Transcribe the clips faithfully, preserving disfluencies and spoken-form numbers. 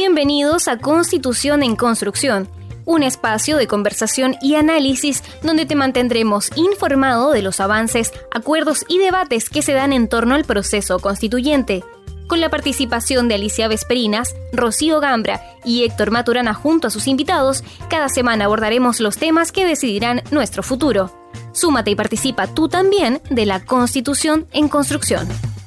Bienvenidos a Constitución en Construcción, un espacio de conversación y análisis donde te mantendremos informado de los avances, acuerdos y debates que se dan en torno al proceso constituyente. Con la participación de Alicia Vesperinas, Rocío Gambra y Héctor Maturana junto a sus invitados, cada semana abordaremos los temas que decidirán nuestro futuro. Súmate y participa tú también de la Constitución en Construcción.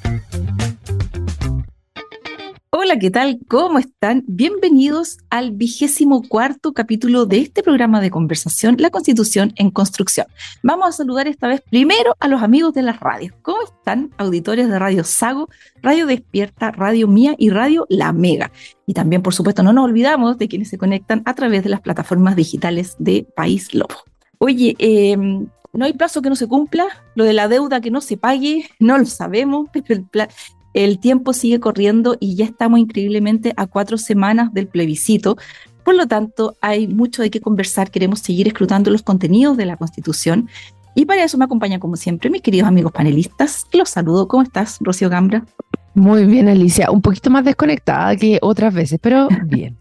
Hola, ¿qué tal? ¿Cómo están? Bienvenidos al vigésimo cuarto capítulo de este programa de conversación, La Constitución en Construcción. Vamos a saludar esta vez primero a los amigos de las radios. ¿Cómo están? Auditores de Radio Sago, Radio Despierta, Radio Mía y Radio La Mega. Y también, por supuesto, no nos olvidamos de quienes se conectan a través de las plataformas digitales de País Lobo. Oye, eh, no hay plazo que no se cumpla, lo de la deuda que no se pague, no lo sabemos, pero el plan... El tiempo sigue corriendo y ya estamos increíblemente a cuatro semanas del plebiscito. Por lo tanto, hay mucho de qué conversar. Queremos seguir escrutando los contenidos de la Constitución. Y para eso me acompañan, como siempre, mis queridos amigos panelistas. Los saludo. ¿Cómo estás, Rocío Gambra? Muy bien, Alicia. Un poquito más desconectada que otras veces, pero bien.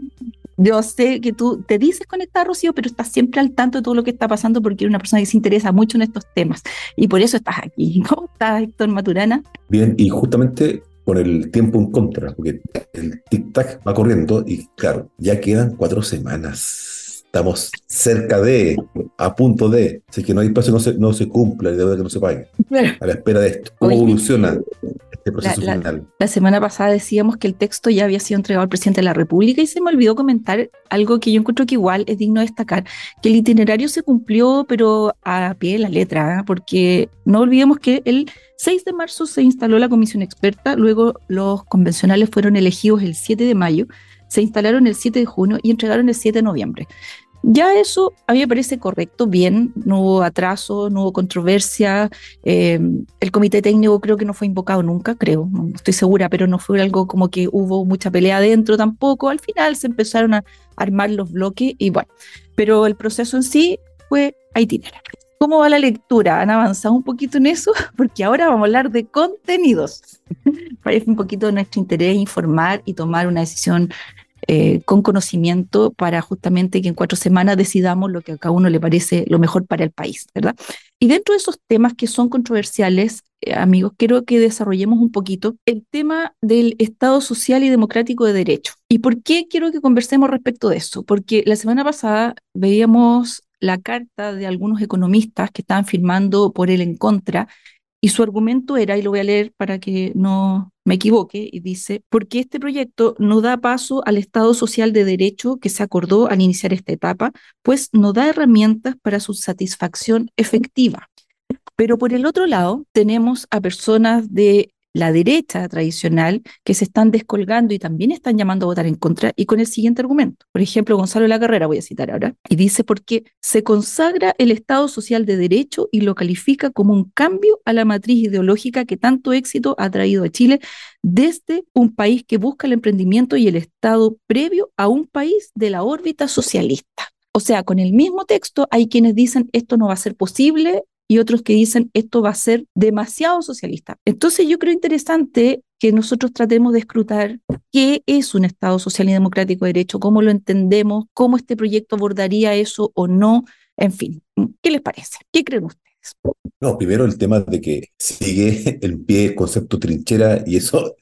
Yo sé que tú te dices conectada, Rocío, pero estás siempre al tanto de todo lo que está pasando porque eres una persona que se interesa mucho en estos temas. Y por eso estás aquí. ¿Cómo estás, Héctor Maturana? Bien, y justamente por el tiempo en contra, porque el tic-tac va corriendo y claro, ya quedan cuatro semanas. Estamos cerca de, a punto de, si es que no hay plazo, no se, no se cumpla, la deuda que no se pague. A la espera de esto. ¿Cómo Oye, evoluciona este proceso la, final? La, la semana pasada decíamos que el texto ya había sido entregado al presidente de la República y se me olvidó comentar algo que yo encuentro que igual es digno de destacar, que el itinerario se cumplió, pero a pie de la letra, ¿eh? Porque no olvidemos que el seis de marzo se instaló la comisión experta, luego los convencionales fueron elegidos el siete de mayo, se instalaron el siete de junio y entregaron el siete de noviembre. Ya eso a mí me parece correcto, bien, no hubo atraso, no hubo controversia, eh, el comité técnico creo que no fue invocado nunca, creo, no estoy segura, pero no fue algo como que hubo mucha pelea adentro tampoco, al final se empezaron a armar los bloques y bueno, pero el proceso en sí fue a itinerario. ¿Cómo va la lectura? ¿Han avanzado un poquito en eso? Porque ahora vamos a hablar de contenidos. Parece un poquito de nuestro interés informar y tomar una decisión Eh, con conocimiento para justamente que en cuatro semanas decidamos lo que a cada uno le parece lo mejor para el país, ¿verdad? Y dentro de esos temas que son controversiales, eh, amigos, quiero que desarrollemos un poquito el tema del Estado social y democrático de derecho. ¿Y por qué quiero que conversemos respecto de eso? Porque la semana pasada veíamos la carta de algunos economistas que estaban firmando por el en contra. Y su argumento era, y lo voy a leer para que no me equivoque, y dice, porque este proyecto no da paso al Estado social de derecho que se acordó al iniciar esta etapa, pues no da herramientas para su satisfacción efectiva. Pero por el otro lado, tenemos a personas de la derecha tradicional que se están descolgando y también están llamando a votar en contra y con el siguiente argumento. Por ejemplo, Gonzalo de la Carrera, voy a citar ahora, y dice porque se consagra el Estado social de derecho y lo califica como un cambio a la matriz ideológica que tanto éxito ha traído a Chile desde un país que busca el emprendimiento y el Estado previo a un país de la órbita socialista. O sea, con el mismo texto hay quienes dicen esto no va a ser posible y otros que dicen esto va a ser demasiado socialista. Entonces yo creo interesante que nosotros tratemos de escrutar qué es un Estado social y democrático de derecho, cómo lo entendemos, cómo este proyecto abordaría eso o no, en fin. ¿Qué les parece? ¿Qué creen ustedes? No, primero el tema de que sigue en pie el concepto trinchera y eso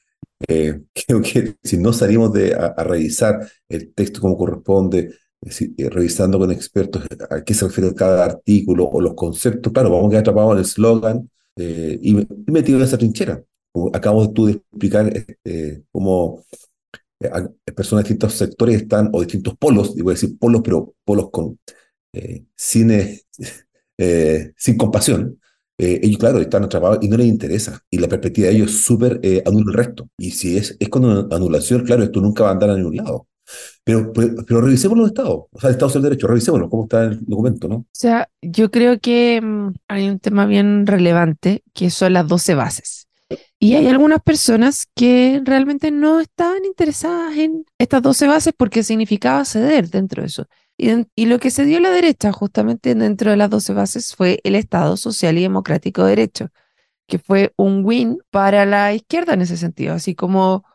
eh, creo que si no salimos de, a, a revisar el texto como corresponde, es decir, eh, revisando con expertos a qué se refiere cada artículo o los conceptos, claro, vamos a quedar atrapados en el eslogan eh, y, y metidos en esa trinchera. Como acabamos tú de explicar eh, cómo eh, personas de distintos sectores están, o distintos polos, y voy a decir polos, pero polos con eh, sin, eh, eh, sin compasión, eh, ellos, claro, están atrapados y no les interesa. Y la perspectiva de ellos es súper eh, anula el resto. Y si es, es con anulación, claro, esto nunca va a andar a ningún lado. Pero, pero, pero revisemos los estados, o sea, el Estado del Derecho, revisémoslo, cómo está el documento, ¿no? O sea, yo creo que mm, hay un tema bien relevante que son las doce bases. Y hay algunas personas que realmente no estaban interesadas en estas doce bases porque significaba ceder dentro de eso. Y, y lo que se dio a la derecha justamente dentro de las doce bases fue el Estado social y democrático de derecho, que fue un win para la izquierda en ese sentido, así como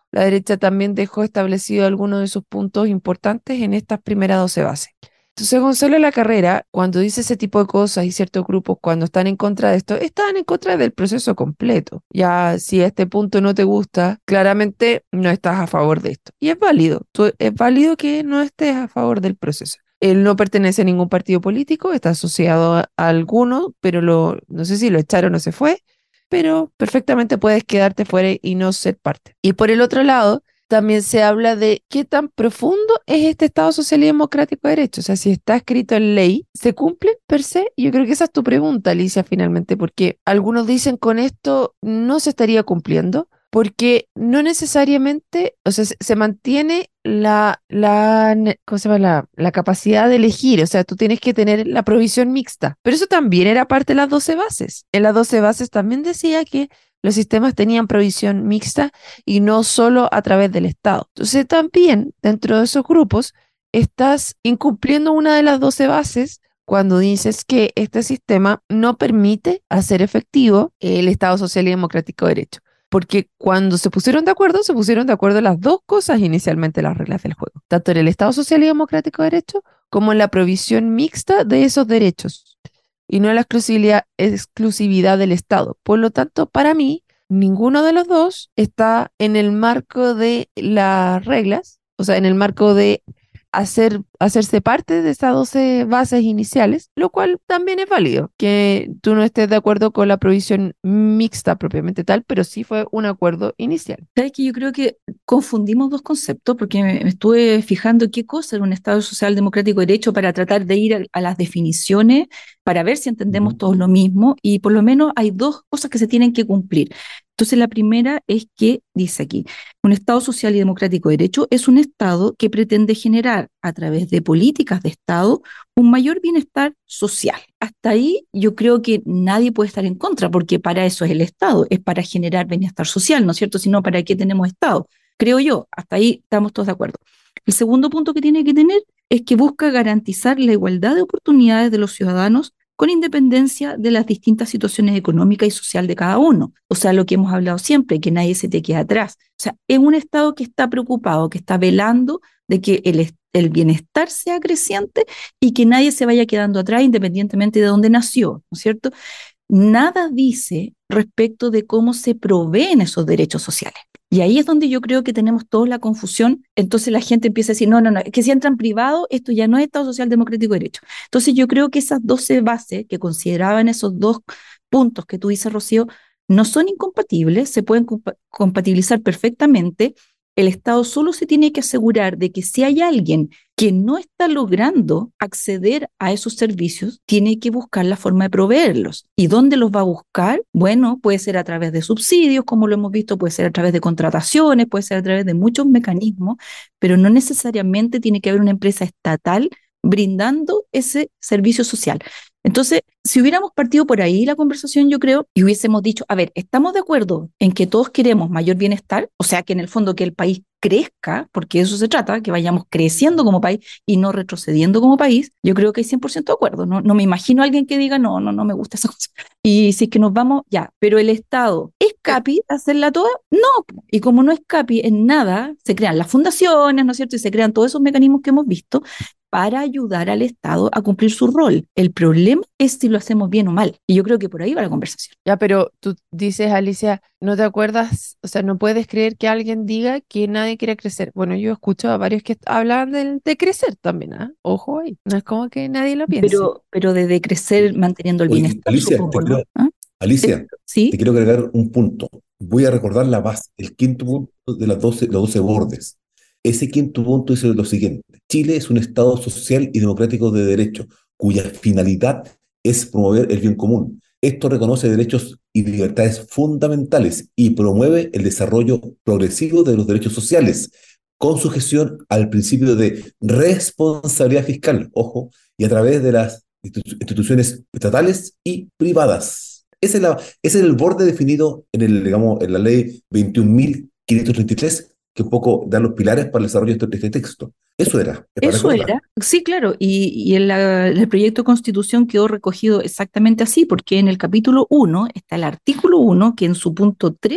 la derecha también dejó establecido algunos de sus puntos importantes en estas primeras doce bases. Entonces Gonzalo Lacarrera, cuando dice ese tipo de cosas y ciertos grupos cuando están en contra de esto, están en contra del proceso completo. Ya si este punto no te gusta, claramente no estás a favor de esto. Y es válido, tú, es válido que no estés a favor del proceso. Él no pertenece a ningún partido político, está asociado a, a alguno, pero lo, no sé si lo echaron o se fue, pero perfectamente puedes quedarte fuera y no ser parte. Y por el otro lado, también se habla de qué tan profundo es este Estado social y democrático de derecho. O sea, si está escrito en ley, ¿se cumple per se? Yo creo que esa es tu pregunta, Alicia, finalmente, porque algunos dicen con esto no se estaría cumpliendo, porque no necesariamente, o sea, se, se mantiene la, la, ¿cómo se llama? La, la capacidad de elegir, o sea, tú tienes que tener la provisión mixta, pero eso también era parte de las doce bases. En las doce bases también decía que los sistemas tenían provisión mixta y no solo a través del Estado. Entonces también dentro de esos grupos estás incumpliendo una de las doce bases cuando dices que este sistema no permite hacer efectivo el Estado social y democrático de derecho. Porque cuando se pusieron de acuerdo, se pusieron de acuerdo las dos cosas inicialmente, las reglas del juego, tanto en el Estado social y democrático de derecho como en la provisión mixta de esos derechos y no la exclusividad, exclusividad del Estado. Por lo tanto, para mí, ninguno de los dos está en el marco de las reglas, o sea, en el marco de hacer, hacerse parte de estas doce bases iniciales, lo cual también es válido, que tú no estés de acuerdo con la provisión mixta propiamente tal, pero sí fue un acuerdo inicial. ¿Sabes que yo creo que confundimos dos conceptos? Porque me, me estuve fijando qué cosa era un Estado social democrático de derecho para tratar de ir a, a las definiciones, para ver si entendemos Ujú. todos lo mismo, y por lo menos hay dos cosas que se tienen que cumplir. Entonces, la primera es que, dice aquí, un Estado social y democrático de derecho es un Estado que pretende generar, a través de políticas de Estado, un mayor bienestar social. Hasta ahí yo creo que nadie puede estar en contra, porque para eso es el Estado, es para generar bienestar social, ¿no es cierto? Si no, ¿para qué tenemos Estado? Creo yo, hasta ahí estamos todos de acuerdo. El segundo punto que tiene que tener es que busca garantizar la igualdad de oportunidades de los ciudadanos con independencia de las distintas situaciones económicas y sociales de cada uno. O sea, lo que hemos hablado siempre, que nadie se te quede atrás. O sea, es un Estado que está preocupado, que está velando de que el, el bienestar sea creciente y que nadie se vaya quedando atrás independientemente de dónde nació, ¿no es cierto? Nada dice respecto de cómo se proveen esos derechos sociales. Y ahí es donde yo creo que tenemos toda la confusión. Entonces la gente empieza a decir, no, no, no, es que si entran privado, esto ya no es Estado Social Democrático de Derecho. Entonces yo creo que esas doce bases que consideraban esos dos puntos que tú dices, Rocío, no son incompatibles, se pueden compa- compatibilizar perfectamente. El Estado solo se tiene que asegurar de que si hay alguien que no está logrando acceder a esos servicios, tiene que buscar la forma de proveerlos. ¿Y dónde los va a buscar? Bueno, puede ser a través de subsidios, como lo hemos visto, puede ser a través de contrataciones, puede ser a través de muchos mecanismos, pero no necesariamente tiene que haber una empresa estatal brindando ese servicio social. Entonces, si hubiéramos partido por ahí la conversación, yo creo, y hubiésemos dicho, a ver, ¿estamos de acuerdo en que todos queremos mayor bienestar? O sea, que en el fondo que el país crezca, porque de eso se trata, que vayamos creciendo como país y no retrocediendo como país. Yo creo que hay cien por ciento de acuerdo. No, no me imagino a alguien que diga, no, no, no me gusta esa cosa. Y si es que nos vamos, ya, pero el Estado, ¿es capi hacerla toda? No. Y como no es capi en nada, se crean las fundaciones, ¿no es cierto? Y se crean todos esos mecanismos que hemos visto para ayudar al Estado a cumplir su rol. El problema es si lo hacemos bien o mal. Y yo creo que por ahí va la conversación. Ya, pero tú dices, Alicia, ¿no te acuerdas? O sea, no puedes creer que alguien diga que nadie quiere crecer. Bueno, yo escucho a varios que hablan de, de crecer también, ¿ah? Ojo ahí. No es como que nadie lo piense. Pero, pero de crecer manteniendo el Oye, bienestar, Alicia, te supongo, ¿no? quiero, ¿Ah? Alicia, ¿Sí? te quiero agregar un punto. Voy a recordar la base, el quinto punto de las doce, los doce bordes. Ese quinto punto dice lo siguiente: Chile es un Estado social y democrático de derecho, cuya finalidad es promover el bien común. Esto reconoce derechos y libertades fundamentales y promueve el desarrollo progresivo de los derechos sociales, con sujeción al principio de responsabilidad fiscal, ojo, y a través de las institu- instituciones estatales y privadas. Ese es, la, ese es el borde definido en, el, digamos, en la ley veintiún mil quinientos treinta y tres, que un poco da los pilares para el desarrollo de este, de este texto. Eso era, es para Eso recordar. era, sí, claro, y, y en la- el proyecto de constitución quedó recogido exactamente así, porque en el capítulo uno está el artículo uno, que en su punto tres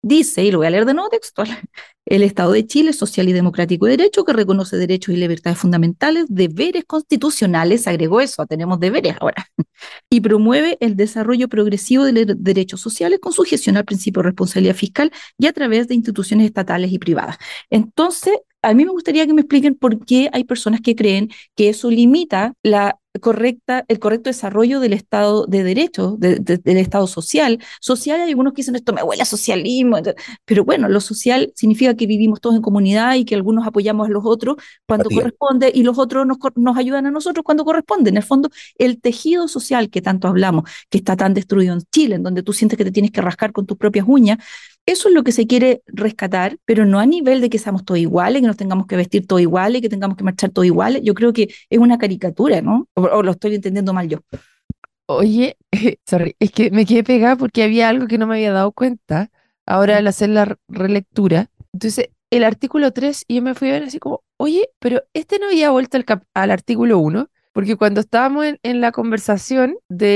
Dice, y lo voy a leer de nuevo textual, el Estado de Chile es social y democrático de derecho que reconoce derechos y libertades fundamentales, deberes constitucionales, agregó eso, tenemos deberes ahora, y promueve el desarrollo progresivo de los derechos sociales con sujeción al principio de responsabilidad fiscal y a través de instituciones estatales y privadas. Entonces, a mí me gustaría que me expliquen por qué hay personas que creen que eso limita la correcta, el correcto desarrollo del Estado de Derecho, de, de, del Estado social. Social, hay algunos que dicen esto me huele a socialismo, pero bueno, lo social significa que vivimos todos en comunidad y que algunos apoyamos a los otros cuando Empatía. corresponde y los otros nos, nos ayudan a nosotros cuando corresponde. En el fondo, el tejido social que tanto hablamos, que está tan destruido en Chile, en donde tú sientes que te tienes que rascar con tus propias uñas, eso es lo que se quiere rescatar, pero no a nivel de que seamos todos iguales, que nos tengamos que vestir todos iguales, que tengamos que marchar todos iguales. Yo creo que es una caricatura, ¿no? O, o lo estoy entendiendo mal yo. Oye, sorry, es que me quedé pegada porque había algo que no me había dado cuenta ahora al hacer la re- relectura. Entonces, el artículo tres, y yo me fui a ver así como, oye, pero este no había vuelto al, cap- al artículo uno, porque cuando estábamos en, en la conversación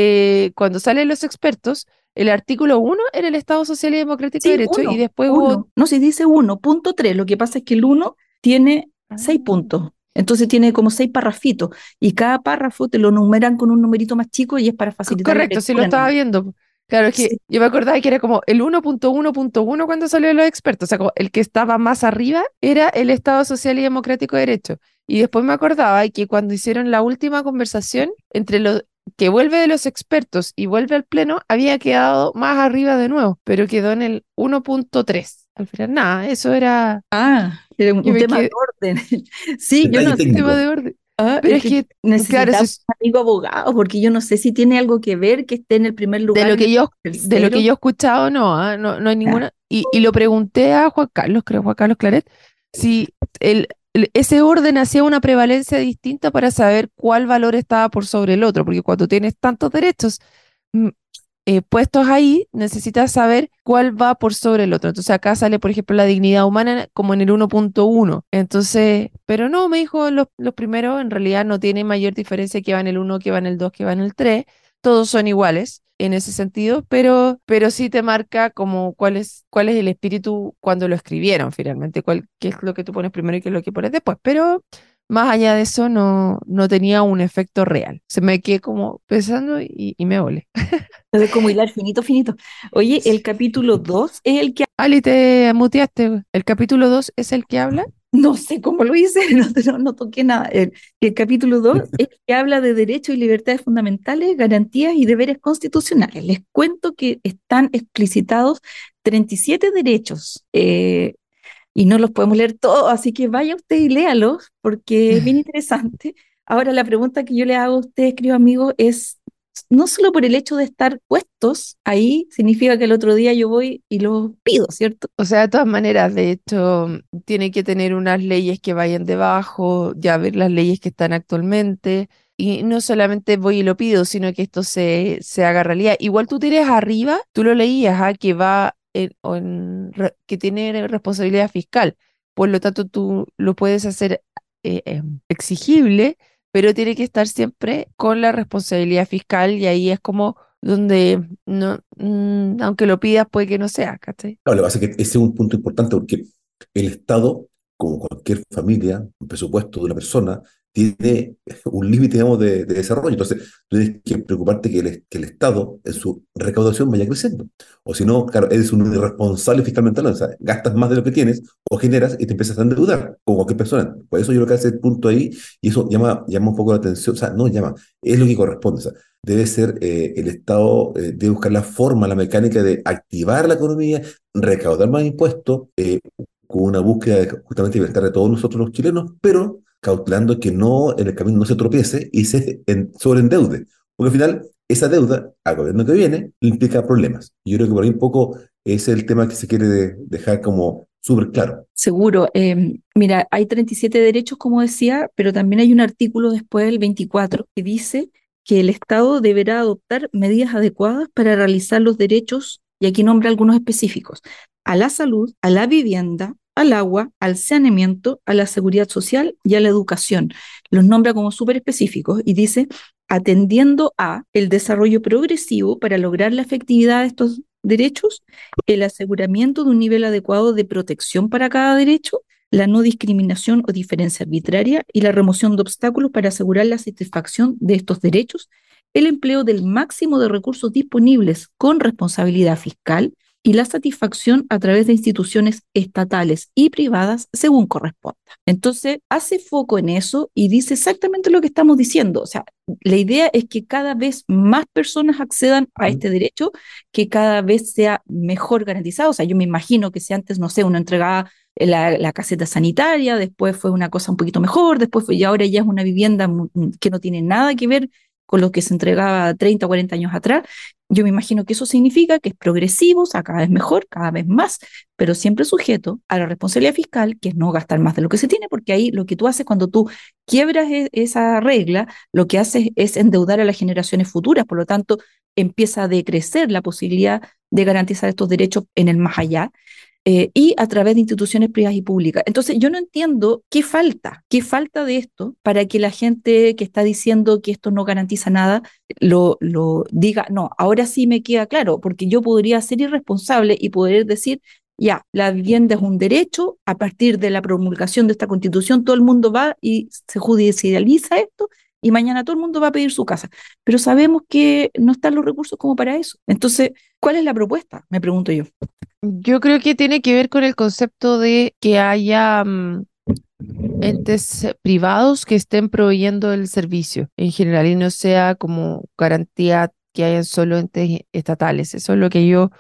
de cuando salen los expertos, el artículo uno era el Estado Social y Democrático de Sí, Derecho, y uno, después hubo... uno. No, se dice uno, punto tres. Lo que pasa es que el uno tiene seis Ah, puntos. Entonces tiene como seis parrafitos y cada párrafo te lo numeran con un numerito más chico y es para co- facilitar la correcto, sí lo lectura estaba nomás. viendo. Claro, es que Sí, yo me acordaba que era como el uno punto uno punto uno cuando salió los expertos, o sea, como el que estaba más arriba era el Estado Social y Democrático de Derecho. Y después me acordaba que cuando hicieron la última conversación entre los que vuelve de los expertos y vuelve al pleno, había quedado más arriba de nuevo, pero quedó en el uno punto tres. Al final, nada, eso era, ah, era un, yo un me tema de quedé, orden. Sí, yo Detalle no sé. tema de técnico. orden. Ah, Pero es es que que, claro, eso necesitamos es un amigo abogado porque yo no sé si tiene algo que ver que esté en el primer de lugar, lo en el que yo, de lo que tercero. yo he escuchado, no, ah, no, no hay Ah, ninguna. Y, y lo pregunté a Juan Carlos, creo, Juan Carlos Claret, si el, el- ese orden hacía una prevalencia distinta para saber cuál valor estaba por sobre el otro, porque cuando tienes tantos derechos mm, eh, puestos ahí, necesitas saber cuál va por sobre el otro. Entonces acá sale, por ejemplo, la dignidad humana como en el uno punto uno. Entonces, pero no, me dijo, los, los primeros en realidad no tiene mayor diferencia que va en el uno, que va en el dos, que va en el tres. Todos son iguales en ese sentido, pero, pero sí te marca como cuál es, cuál es el espíritu cuando lo escribieron finalmente, cuál, qué es lo que tú pones primero y qué es lo que pones después. Pero más allá de eso no, no tenía un efecto real. Se me quedé como pensando y, y me volé. entonces, como hilar finito, finito. Oye, el capítulo dos es el que, Ali, te muteaste, güey. El capítulo dos es el que habla. no sé cómo lo hice, no, no, no toqué nada. El, el capítulo dos es el que habla de derechos y libertades fundamentales, garantías y deberes constitucionales. Les cuento que están explicitados treinta y siete derechos. Eh, y no los podemos leer todos, así que vaya usted y léalos, porque es bien interesante. Ahora, la pregunta que yo le hago a usted, querido amigo, es, no solo por el hecho de estar puestos ahí, significa que el otro día yo voy y los pido, ¿cierto? O sea, de todas maneras, de hecho, tiene que tener unas leyes que vayan debajo, ya ver las leyes que están actualmente. Y no solamente voy y lo pido, sino que esto se, se haga realidad. Igual tú tienes arriba, tú lo leías, ¿ah? Que va en, o en re- que tiene responsabilidad fiscal. Por lo tanto, tú lo puedes hacer eh, em, exigible, pero tiene que estar siempre con la responsabilidad fiscal y ahí es como donde no, mm, aunque lo pidas, puede que no sea, ¿cachai? Claro, lo que pasa es que ese es un punto importante porque el Estado, como cualquier familia, un presupuesto de una persona, tiene un límite, digamos, de, de desarrollo. Entonces, tú tienes que preocuparte que el, que el Estado, en su recaudación, vaya creciendo. O si no, claro, eres un irresponsable fiscalmente hablando. O sea, gastas más de lo que tienes o generas y te empiezas a endeudar, como cualquier persona. Por eso yo creo que hace el punto ahí, y eso llama, llama un poco la atención. O sea, no llama, es lo que corresponde. O sea, debe ser eh, el Estado, eh, debe buscar la forma, la mecánica de activar la economía, recaudar más impuestos, eh, con una búsqueda de justamente libertad de todos nosotros los chilenos, pero cautelando que no en el camino no se tropiece y se en, sobreendeude. Porque al final, esa deuda al gobierno que viene implica problemas. Y yo creo que por ahí un poco es el tema que se quiere de, dejar como súper claro. Seguro. Eh, mira, hay treinta y siete derechos, como decía, pero también hay un artículo después, el veinticuatro, que dice que el Estado deberá adoptar medidas adecuadas para realizar los derechos, y aquí nombra algunos específicos, a la salud, a la vivienda, al agua, al saneamiento, a la seguridad social y a la educación. Los nombra como súper específicos y dice, atendiendo a el desarrollo progresivo para lograr la efectividad de estos derechos, el aseguramiento de un nivel adecuado de protección para cada derecho, la no discriminación o diferencia arbitraria y la remoción de obstáculos para asegurar la satisfacción de estos derechos, el empleo del máximo de recursos disponibles con responsabilidad fiscal y la satisfacción a través de instituciones estatales y privadas según corresponda. Entonces, hace foco en eso y dice exactamente lo que estamos diciendo. O sea, la idea es que cada vez más personas accedan a este derecho, que cada vez sea mejor garantizado. O sea, yo me imagino que si antes, no sé, uno entregaba la, la caseta sanitaria, después fue una cosa un poquito mejor, después fue, y ahora ya es una vivienda que no tiene nada que ver con lo que se entregaba treinta o cuarenta años atrás. Yo me imagino que eso significa que es progresivo, o sea, cada vez mejor, cada vez más, pero siempre sujeto a la responsabilidad fiscal, que es no gastar más de lo que se tiene, porque ahí lo que tú haces cuando tú quiebras e- esa regla, lo que haces es endeudar a las generaciones futuras, por lo tanto, empieza a decrecer la posibilidad de garantizar estos derechos en el más allá. Eh, y a través de instituciones privadas y públicas. Entonces, yo no entiendo qué falta, qué falta de esto para que la gente que está diciendo que esto no garantiza nada lo, lo diga, no, ahora sí me queda claro, porque yo podría ser irresponsable y poder decir, ya, la vivienda es un derecho, a partir de la promulgación de esta constitución, todo el mundo va y se judicializa esto. Y mañana todo el mundo va a pedir su casa. Pero sabemos que no están los recursos como para eso. Entonces, ¿cuál es la propuesta? Me pregunto yo. Yo creo que tiene que ver con el concepto de que haya mm, entes eh, privados que estén proveyendo el servicio en general y no sea como garantía que hayan solo entes estatales. Eso es lo que yo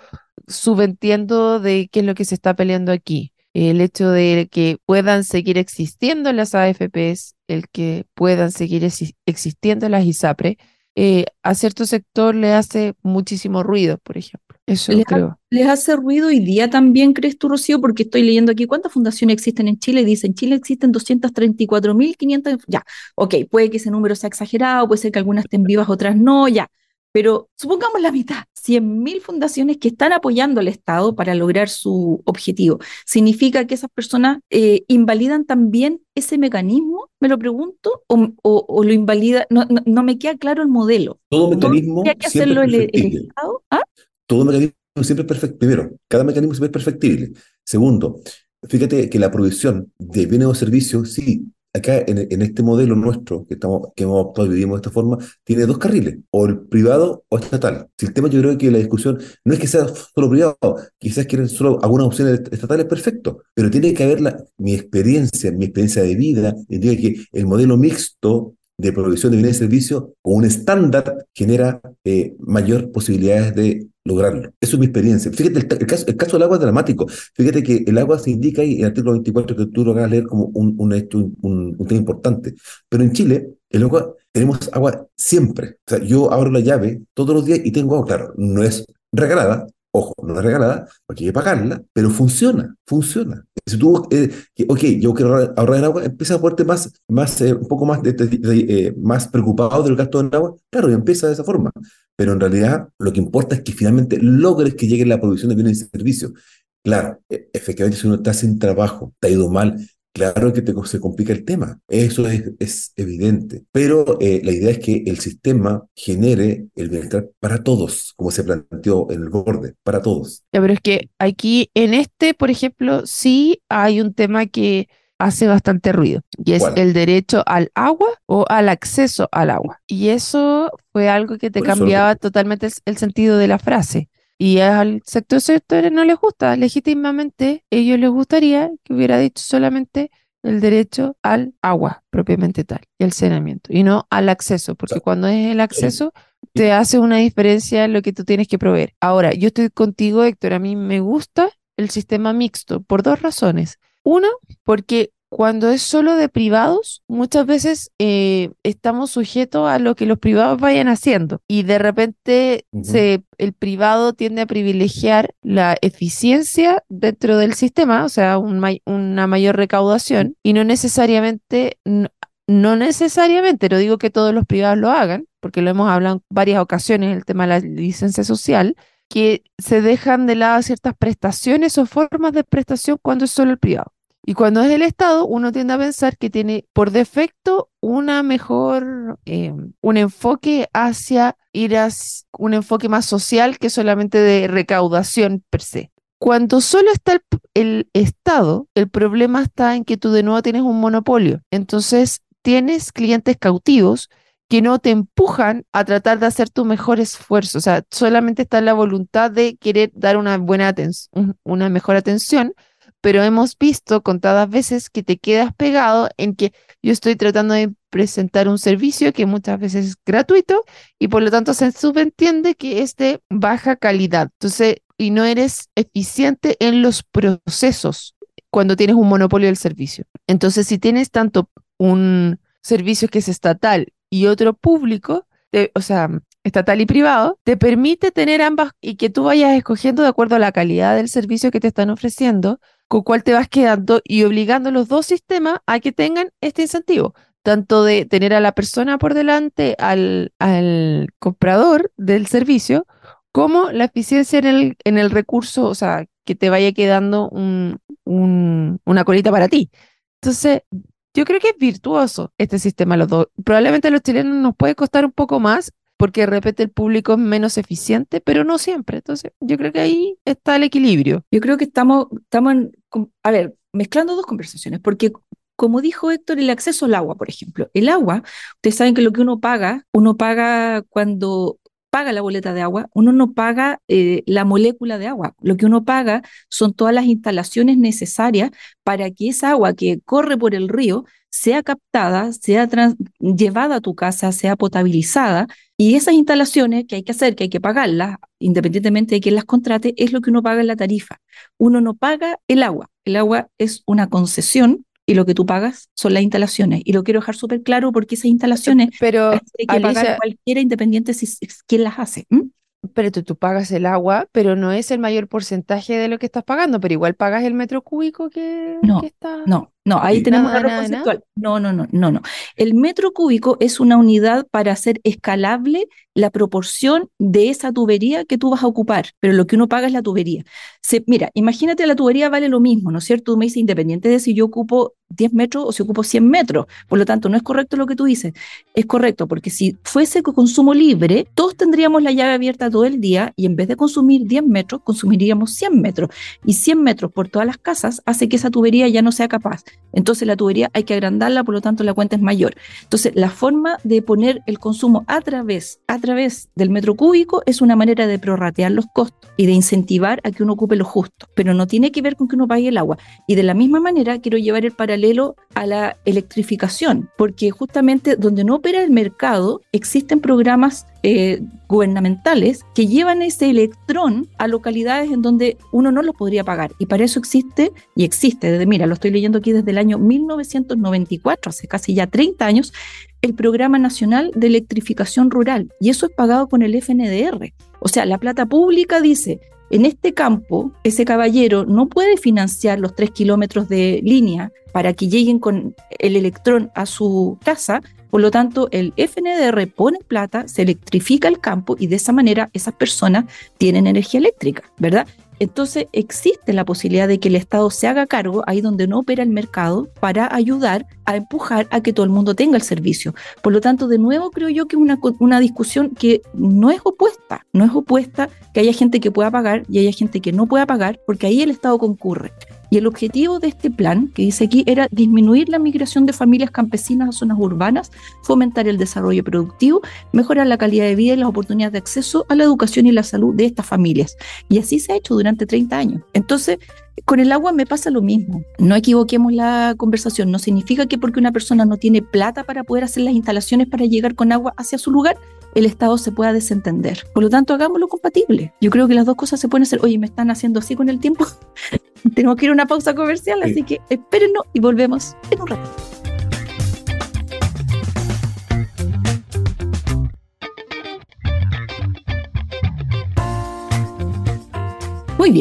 subentiendo de qué es lo que se está peleando aquí. El hecho de que puedan seguir existiendo las A F Ps, el que puedan seguir exi- existiendo las ISAPRE, eh, a cierto sector le hace muchísimo ruido, por ejemplo. Eso ¿Les, ha- creo. les hace ruido hoy día también, crees tú, Rocío? Porque estoy leyendo aquí cuántas fundaciones existen en Chile. Dicen, en Chile existen doscientas treinta y cuatro mil quinientas. Ya, ok, puede que ese número sea exagerado, puede ser que algunas estén vivas, otras no, ya. Pero supongamos la mitad, cien mil fundaciones que están apoyando al Estado para lograr su objetivo. ¿Significa que esas personas eh, invalidan también ese mecanismo? Me lo pregunto, o, o- o lo invalida, no, no, no me queda claro el modelo. Todo ¿Todo tendría mecanismo que siempre hacerlo es el, el perfectible. Estado? ¿Ah? Todo mecanismo siempre es perfectible. Primero, cada mecanismo siempre es perfectible. Segundo, fíjate que la provisión de bienes o servicios, sí, acá en, en este modelo nuestro que, estamos, que hemos optado y vivimos de esta forma, tiene dos carriles, o el privado o estatal. Si el tema yo creo que la discusión no es que sea solo privado, quizás quieren solo algunas opciones estatales, perfecto, pero tiene que haber la, mi experiencia, mi experiencia de vida, indica que el modelo mixto de provisión de bienes y servicios con un estándar genera eh, mayor posibilidades de lograrlo. Eso es mi experiencia. Fíjate, el, el caso, el caso del agua es dramático. Fíjate que el agua se indica ahí en el artículo veinticuatro que tú lo vas a leer como un, un hecho, un, un tema importante. Pero en Chile, el agua, tenemos agua siempre. O sea, yo abro la llave todos los días y tengo agua. Claro, no es regalada, ojo, no es regalada, porque hay que pagarla, pero funciona, funciona. Si tú, eh, que, ok, yo quiero ahorrar, ahorrar en agua, empieza a ponerte más, más eh, un poco más, de, de- de- eh, más preocupado del gasto en agua, claro, y empieza de esa forma. Pero en realidad lo que importa es que finalmente logres que llegue la producción de bienes y servicios. Claro, e- efectivamente, si uno está sin trabajo, te ha ido mal, claro que te, se complica el tema, eso es, es evidente, pero eh, la idea es que el sistema genere el bienestar para todos, como se planteó en el borde, para todos. Ya, pero es que aquí en este, por ejemplo, sí hay un tema que hace bastante ruido y es ¿Cuál? el derecho al agua o al acceso al agua. Y eso fue algo que te Por eso lo cambiaba planteé. totalmente el, el sentido de la frase. Y al sector sectores no les gusta. Legítimamente, ellos les gustaría que hubiera dicho solamente el derecho al agua, propiamente tal, y al saneamiento, y no al acceso, O porque sea, cuando es el el- acceso te hace una diferencia en lo que tú tienes que proveer. Ahora, yo estoy contigo, Héctor, a mí me gusta el sistema mixto por dos razones. Una, porque cuando es solo de privados, muchas veces eh, estamos sujetos a lo que los privados vayan haciendo y de repente Ujú. se, el privado tiende a privilegiar la eficiencia dentro del sistema, o sea, un may- una mayor recaudación y no necesariamente, no, no necesariamente, no digo que todos los privados lo hagan, porque lo hemos hablado en varias ocasiones, el tema de la licencia social, que se dejan de lado ciertas prestaciones o formas de prestación cuando es solo el privado. Y cuando es el Estado, uno tiende a pensar que tiene por defecto una mejor, eh, un enfoque hacia ir a un enfoque más social que solamente de recaudación per se. Cuando solo está el, el Estado, el problema está en que tú de nuevo tienes un monopolio. Entonces tienes clientes cautivos que no te empujan a tratar de hacer tu mejor esfuerzo. O sea, solamente está la voluntad de querer dar una buena atención, una mejor atención, pero hemos visto contadas veces que te quedas pegado en que yo estoy tratando de presentar un servicio que muchas veces es gratuito y por lo tanto se subentiende que es de baja calidad. Entonces, y no eres eficiente en los procesos cuando tienes un monopolio del servicio. Entonces, si tienes tanto un servicio que es estatal y otro público, te, o sea, estatal y privado, te permite tener ambas y que tú vayas escogiendo de acuerdo a la calidad del servicio que te están ofreciendo, con cuál te vas quedando y obligando los dos sistemas a que tengan este incentivo, tanto de tener a la persona por delante, al, al comprador del servicio, como la eficiencia en el, en el recurso, o sea, que te vaya quedando un, un, una colita para ti. Entonces, yo creo que es virtuoso este sistema, los dos. Probablemente a los chilenos nos puede costar un poco más, porque de repente el público es menos eficiente, pero no siempre. Entonces, yo creo que ahí está el equilibrio. Yo creo que estamos, estamos en, a ver, mezclando dos conversaciones, porque como dijo Héctor, el acceso al agua, por ejemplo. El agua, ustedes saben que lo que uno paga, uno paga cuando paga la boleta de agua, uno no paga eh, la molécula de agua. Lo que uno paga son todas las instalaciones necesarias para que esa agua que corre por el río sea captada, sea trans- llevada a tu casa, sea potabilizada, y esas instalaciones que hay que hacer, que hay que pagarlas, independientemente de quién las contrate, es lo que uno paga en la tarifa. Uno no paga el agua. El agua es una concesión y lo que tú pagas son las instalaciones. Y lo quiero dejar súper claro porque esas instalaciones Pero, hay que pagar Alicia, cualquiera independiente si es quién las hace. ¿m? pero tú, tú pagas el agua, pero no es el mayor porcentaje de lo que estás pagando, pero igual pagas el metro cúbico que, No, que está. no, no, ahí Sí. tenemos un Nada, error nada, nada. conceptual. No, no, no, no, no. El metro cúbico es una unidad para hacer escalable la proporción de esa tubería que tú vas a ocupar, pero lo que uno paga es la tubería. Se, mira, imagínate, la tubería vale lo mismo, ¿no es cierto? Tú me dices, independiente de si yo ocupo diez metros o si ocupo cien metros. Por lo tanto, no es correcto lo que tú dices. Es correcto, porque si fuese con consumo libre, todos tendríamos la llave abierta todo el día y en vez de consumir diez metros, consumiríamos cien metros. Y cien metros por todas las casas hace que esa tubería ya no sea capaz. Entonces la tubería hay que agrandarla, por lo tanto la cuenta es mayor. Entonces la forma de poner el consumo a través, a través del metro cúbico es una manera de prorratear los costos y de incentivar a que uno ocupe lo justo, pero no tiene que ver con que uno pague el agua. Y de la misma manera quiero llevar el paralelo a la electrificación, porque justamente donde no opera el mercado existen programas eh, gubernamentales que llevan ese electrón a localidades en donde uno no lo podría pagar, y para eso existe, y existe desde, mira, lo estoy leyendo aquí desde el año mil novecientos noventa y cuatro, hace casi ya treinta años, el Programa Nacional de Electrificación Rural, y eso es pagado con el F N D R. O sea, la plata pública dice, en este campo, ese caballero no puede financiar los tres kilómetros de línea para que lleguen con el electrón a su casa. Por lo tanto, el F N D R pone plata, se electrifica el campo y de esa manera esas personas tienen energía eléctrica, ¿verdad? Entonces existe la posibilidad de que el Estado se haga cargo ahí donde no opera el mercado para ayudar a empujar a que todo el mundo tenga el servicio. Por lo tanto, de nuevo creo yo que es una, una discusión que no es opuesta, no es opuesta que haya gente que pueda pagar y haya gente que no pueda pagar, porque ahí el Estado concurre. Y el objetivo de este plan, que dice aquí, era disminuir la migración de familias campesinas a zonas urbanas, fomentar el desarrollo productivo, mejorar la calidad de vida y las oportunidades de acceso a la educación y la salud de estas familias. Y así se ha hecho durante treinta años. Entonces, con el agua me pasa lo mismo. No equivoquemos la conversación. No significa que porque una persona no tiene plata para poder hacer las instalaciones para llegar con agua hacia su lugar, el Estado se pueda desentender. Por lo tanto, hagámoslo compatible. Yo creo que las dos cosas se pueden hacer. Oye, me están haciendo así con el tiempo. Tenemos que ir a una pausa comercial, Sí. así que espérennos y volvemos en un rato. Muy bien.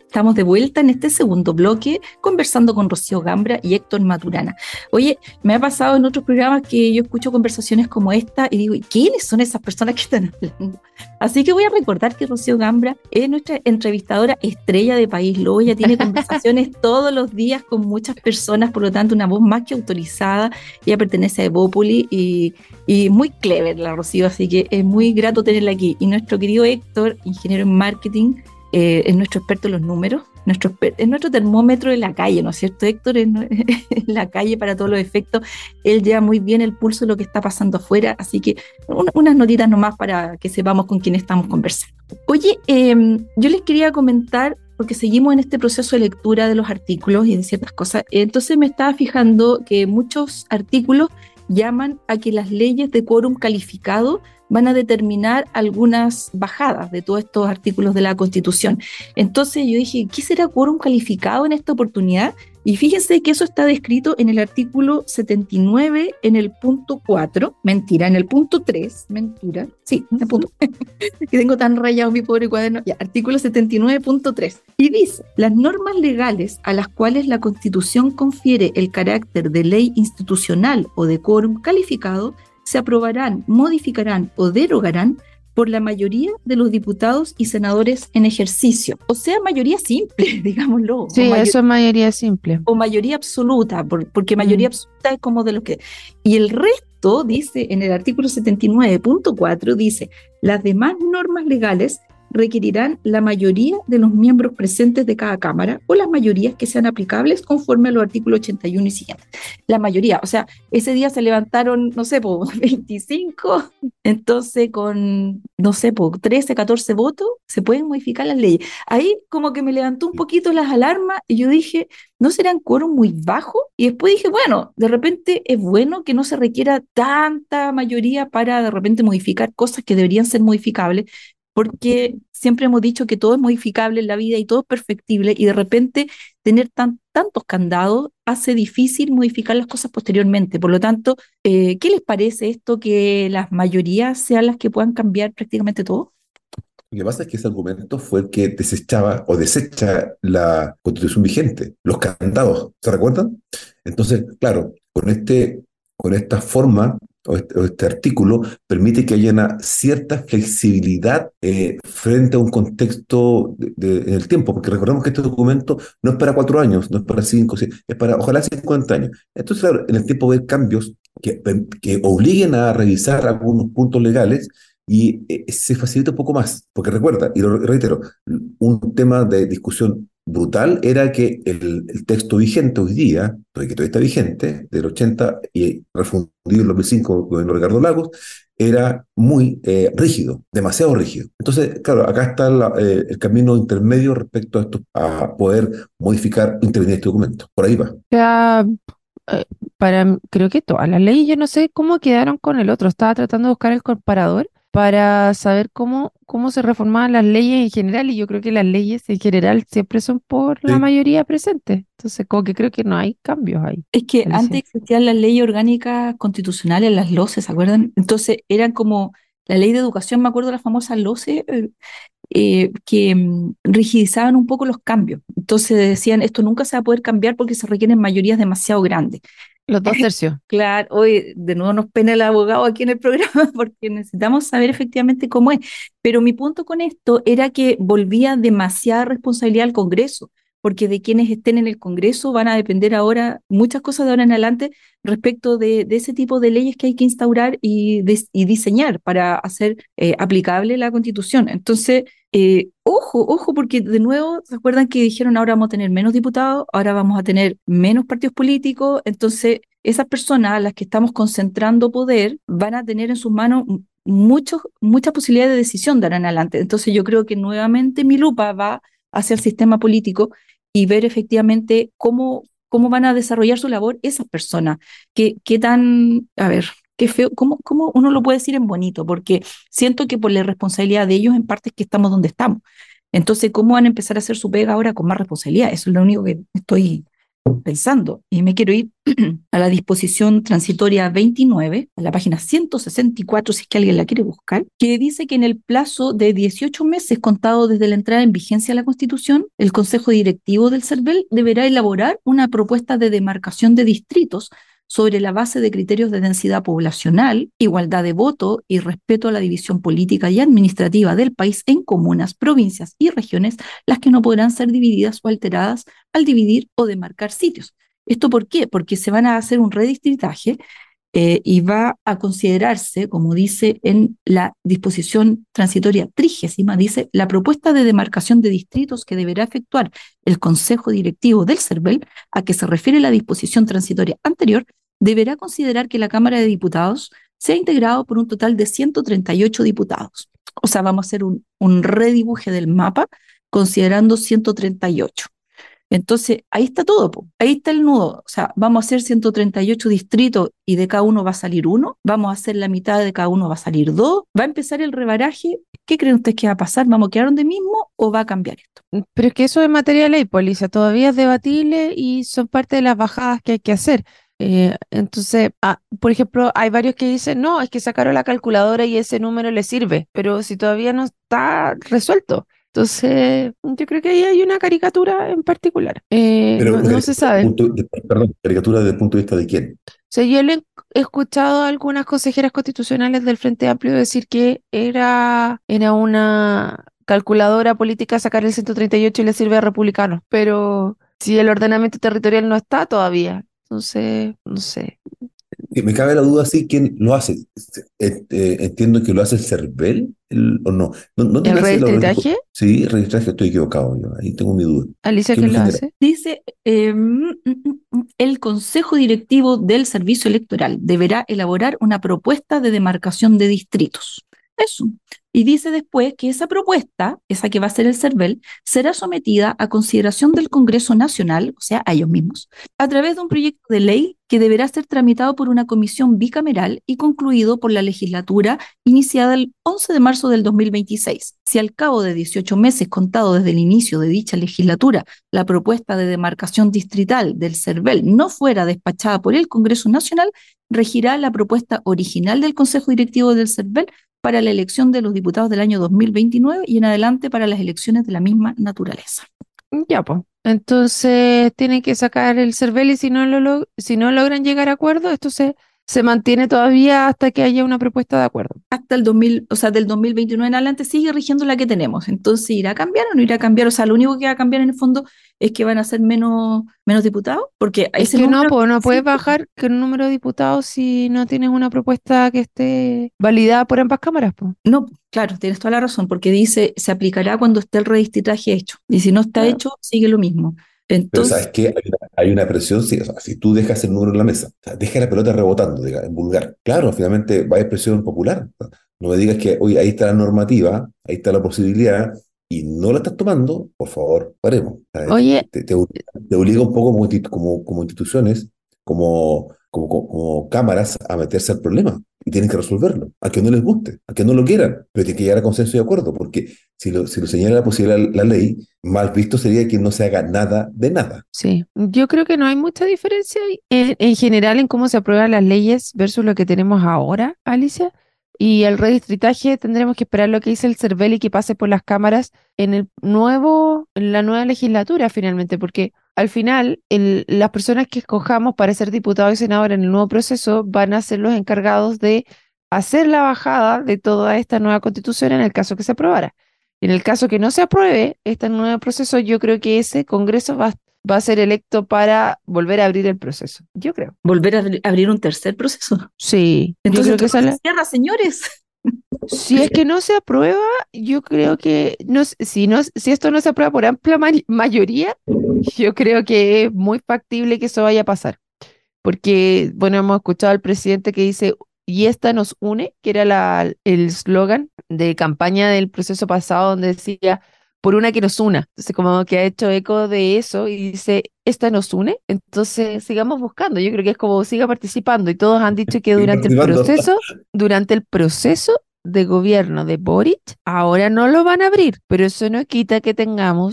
Estamos de vuelta en este segundo bloque conversando con Rocío Gambra y Héctor Maturana. Oye, me ha pasado en otros programas que yo escucho conversaciones como esta y digo, ¿y quiénes son esas personas que están hablando? Así que voy a recordar que Rocío Gambra es nuestra entrevistadora estrella de País Lobo. Ella tiene conversaciones todos los días con muchas personas, por lo tanto una voz más que autorizada. Ella pertenece a Evópoli y, y muy clever la Rocío, así que es muy grato tenerla aquí. Y nuestro querido Héctor, ingeniero en marketing, Eh, es nuestro experto en los números, nuestro, es nuestro termómetro en la calle, ¿no es cierto, Héctor? En, en la calle para todos los efectos, él lleva muy bien el pulso de lo que está pasando afuera, así que un, unas notitas nomás para que sepamos con quién estamos conversando. Oye, eh, yo les quería comentar, porque seguimos en este proceso de lectura de los artículos y de ciertas cosas, entonces me estaba fijando que muchos artículos llaman a que las leyes de quórum calificado van a determinar algunas bajadas de todos estos artículos de la Constitución. Entonces yo dije, ¿qué será quórum calificado en esta oportunidad? Y fíjense que eso está descrito en el artículo setenta y nueve, en el punto cuatro, mentira, en el punto tres, mentira, sí, en el punto, que tengo tan rayado mi pobre cuaderno, ya, artículo setenta y nueve punto tres, y dice, las normas legales a las cuales la Constitución confiere el carácter de ley institucional o de quórum calificado se aprobarán, modificarán o derogarán por la mayoría de los diputados y senadores en ejercicio. O sea, mayoría simple, digámoslo. Sí, mayor- eso es mayoría simple. o mayoría absoluta, por- porque mayoría Mm. absoluta es como de lo que... Y el resto, dice en el artículo setenta y nueve punto cuatro, dice, las demás normas legales requerirán la mayoría de los miembros presentes de cada Cámara o las mayorías que sean aplicables conforme a los artículos ochenta y uno y siguientes. La mayoría, o sea, ese día se levantaron, no sé, po, veinticinco, entonces con, no sé, po, trece, catorce votos, se pueden modificar las leyes. Ahí como que me levantó un poquito las alarmas y yo dije, ¿no serán quórum muy bajos? Y después dije, bueno, de repente es bueno que no se requiera tanta mayoría para de repente modificar cosas que deberían ser modificables, porque siempre hemos dicho que todo es modificable en la vida y todo es perfectible, y de repente tener tan, tantos candados hace difícil modificar las cosas posteriormente. Por lo tanto, eh, ¿qué les parece esto que las mayorías sean las que puedan cambiar prácticamente todo? Lo que pasa es que ese argumento fue el que desechaba o desecha la Constitución vigente, los candados, ¿se recuerdan? Entonces, claro, con este, con esta forma o este, o este artículo permite que haya una cierta flexibilidad eh, frente a un contexto de, de- en el tiempo, porque recordemos que este documento no es para cuatro años, no es para cinco, sí, es para ojalá cincuenta años. Entonces, claro, en el tiempo va a haber cambios que, que obliguen a revisar algunos puntos legales y eh, se facilita un poco más, porque recuerda, y lo reitero, un tema de discusión brutal era que el, el texto vigente hoy día, que todavía está vigente, del ochenta y refundido en dos mil cinco con el Ricardo Lagos, era muy eh, rígido, demasiado rígido. Entonces, claro, acá está la, eh, el camino intermedio respecto a esto, a poder modificar, intervenir este documento. Por ahí va. O sea, eh, para, m- creo que todas las leyes, yo no sé cómo quedaron con el otro. Estaba tratando de buscar el comparador para saber cómo, cómo se reformaban las leyes en general, y yo creo que las leyes en general siempre son por la Sí. mayoría presente. Entonces, como que creo que no hay cambios ahí. Es que Parece. antes existían las leyes orgánicas constitucionales, las LOCE, ¿se acuerdan? Entonces eran como la ley de educación, me acuerdo de las famosas LOCE, eh, eh, que mm, rigidizaban un poco los cambios. Entonces decían, esto nunca se va a poder cambiar porque se requieren mayorías demasiado grandes. Los dos tercios. Claro, hoy de nuevo nos pena el abogado aquí en el programa porque necesitamos saber efectivamente cómo es. Pero mi punto con esto era que volvía demasiada responsabilidad al Congreso, porque de quienes estén en el Congreso van a depender ahora muchas cosas de ahora en adelante respecto de, de ese tipo de leyes que hay que instaurar y, dis- y diseñar para hacer eh, aplicable la Constitución. Entonces, eh, ojo, ojo, porque de nuevo, ¿se acuerdan que dijeron ahora vamos a tener menos diputados, ahora vamos a tener menos partidos políticos? Entonces, esas personas a las que estamos concentrando poder van a tener en sus manos m- muchos, muchas posibilidades de decisión de ahora en adelante. Entonces, yo creo que nuevamente mi lupa va hacia el sistema político y ver efectivamente cómo, cómo van a desarrollar su labor esas personas. Qué, qué tan, a ver, qué feo, cómo, cómo uno lo puede decir en bonito, porque siento que por la responsabilidad de ellos en parte es que estamos donde estamos. Entonces, ¿cómo van a empezar a hacer su pega ahora con más responsabilidad? Eso es lo único que estoy pensando, y me quiero ir a la disposición transitoria veintinueve, a la página ciento sesenta y cuatro, si es que alguien la quiere buscar, que dice que en el plazo de dieciocho meses contado desde la entrada en vigencia de la Constitución, el Consejo Directivo del CERVEL deberá elaborar una propuesta de demarcación de distritos sobre la base de criterios de densidad poblacional, igualdad de voto y respeto a la división política y administrativa del país en comunas, provincias y regiones, las que no podrán ser divididas o alteradas al dividir o demarcar sitios. ¿Esto por qué? Porque se van a hacer un redistritaje eh, y va a considerarse, como dice en la disposición transitoria trigésima, dice, la propuesta de demarcación de distritos que deberá efectuar el Consejo Directivo del CERVEL, a que se refiere la disposición transitoria anterior, deberá considerar que la Cámara de Diputados sea integrado por un total de ciento treinta y ocho diputados. O sea, vamos a hacer un, un redibuje del mapa considerando ciento treinta y ocho. Entonces, ahí está todo, po. Ahí está el nudo. O sea, vamos a hacer ciento treinta y ocho distritos y de cada uno va a salir uno. Vamos a hacer la mitad de cada uno, va a salir dos. Va a empezar el rebaraje. ¿Qué creen ustedes que va a pasar? ¿Vamos a quedar donde mismo o va a cambiar esto? Pero es que eso es materia de ley, pues, Alicia, todavía es debatible y son parte de las bajadas que hay que hacer. Eh, entonces, ah, por ejemplo, hay varios que dicen, no, es que sacaron la calculadora y ese número le sirve, pero si todavía no está resuelto. Entonces, yo creo que ahí hay una caricatura en particular. Eh, Pero no, no se sabe. punto de- perdón, caricatura desde el punto de vista de quién. O sea, yo le he escuchado a algunas consejeras constitucionales del Frente Amplio decir que era, era una calculadora política sacar el ciento treinta y ocho y le sirve a republicanos, pero si el ordenamiento territorial no está todavía, entonces, no sé. Que me cabe la duda, sí, ¿quién lo hace? Eh, eh, entiendo que lo hace el CERVEL, el- o no. ¿No, no te ¿El hace la redistritaje? Sí, el registraje, estoy equivocado yo. Ahí tengo mi duda. Alicia, ¿Quién ¿quién lo lo genera? hace? Dice, eh, mm, mm, mm, el Consejo Directivo del Servicio Electoral deberá elaborar una propuesta de demarcación de distritos. Eso. Y dice después que esa propuesta, esa que va a ser el CERVEL, será sometida a consideración del Congreso Nacional, o sea, a ellos mismos, a través de un proyecto de ley que deberá ser tramitado por una comisión bicameral y concluido por la legislatura iniciada el once de marzo del dos mil veintiséis. Si al cabo de dieciocho meses contado desde el inicio de dicha legislatura la propuesta de demarcación distrital del CERVEL no fuera despachada por el Congreso Nacional, regirá la propuesta original del Consejo Directivo del CERVEL para la elección de los diputados del año dos mil veintinueve y en adelante para las elecciones de la misma naturaleza. Ya, pues. Entonces tienen que sacar el CERVEL y si no lo log- si no logran llegar a acuerdo, esto se, se mantiene todavía hasta que haya una propuesta de acuerdo. Hasta el dos mil, o sea, del dos mil veintinueve en adelante sigue rigiendo la que tenemos. Entonces, ¿irá a cambiar o no irá a cambiar? O sea, lo único que va a cambiar en el fondo es que van a ser menos, menos diputados, porque Es ese que no, número pues no puedes sí, bajar que el número de diputados si no tienes una propuesta que esté validada por ambas cámaras, pues. no, claro, tienes toda la razón, porque dice se aplicará cuando esté el redistritaje hecho. Y si no está Claro. hecho, sigue lo mismo. Pero Entonces, ¿sabes qué? Hay una, hay una presión, sí, o sea, si tú dejas el número en la mesa, o sea, deja la pelota rebotando, diga, en vulgar. Claro, finalmente va a haber presión popular. O sea, no me digas que, oye, ahí está la normativa, ahí está la posibilidad, y no la estás tomando, por favor, paremos. O sea, Oye, te, te, te obliga un poco como, insti- como, como instituciones, como, como, como, como cámaras a meterse al problema y tienen que resolverlo, a que no les guste, a que no lo quieran, pero tienen que llegar a consenso y acuerdo, porque si lo, si lo señala la posibilidad la, la ley, mal visto sería que no se haga nada de nada. sí, yo creo que no hay mucha diferencia en, en general en cómo se aprueban las leyes versus lo que tenemos ahora, Alicia. Y el redistritaje tendremos que esperar lo que dice el CERVEL y que pase por las cámaras en el nuevo, en la nueva legislatura finalmente, porque al final el- las personas que escojamos para ser diputados y senadores en el nuevo proceso van a ser los encargados de hacer la bajada de toda esta nueva constitución en el caso que se aprobara. En el caso que no se apruebe este nuevo proceso, yo creo que ese Congreso va, va a ser electo para volver a abrir el proceso. Yo creo. volver a abri- abrir un tercer proceso. Sí, yo Entonces, creo que esto esa no es se la- cierra, señores. si es que no se aprueba, yo creo que no, s- si no, si esto no se aprueba por amplia ma- mayoría, yo creo que es muy factible que eso vaya a pasar. Porque, bueno, hemos escuchado al presidente que dice, y esta nos une, que era la, el eslogan de campaña del proceso pasado, donde decía, por una que nos una. Entonces, como que ha hecho eco de eso y dice, esta nos une. Entonces, sigamos buscando. Yo creo que es como siga participando. Y todos han dicho que Sigue durante el participando. proceso, durante el proceso de gobierno de Boric, ahora no lo van a abrir, pero eso no quita que tengamos